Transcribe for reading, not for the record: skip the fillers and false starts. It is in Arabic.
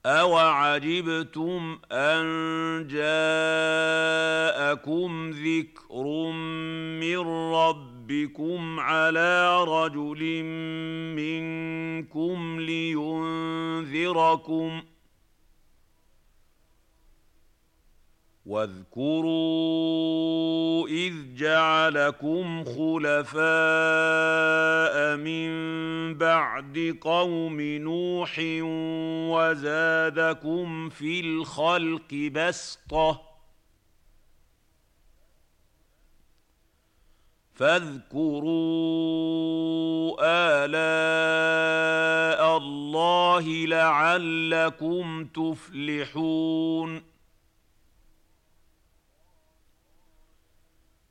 أَوَعَجِبْتُمْ أَن جَاءَكُمْ ذِكْرٌ مِّن رَّبِّكُمْ عَلَىٰ رَجُلٍ مِّنكُمْ لِيُنذِرَكُمْ ۚ وَاذْكُرُوا إِذْ جَعَلَكُمْ خُلَفَاءَ مِن بَعْدِ قَوْمِ نُوحٍ وَزَادَكُمْ فِي الْخَلْقِ بَسْطَةً ۖ فاذكروا آلاء اللَّهِ لَعَلَّكُمْ تُفْلِحُونَ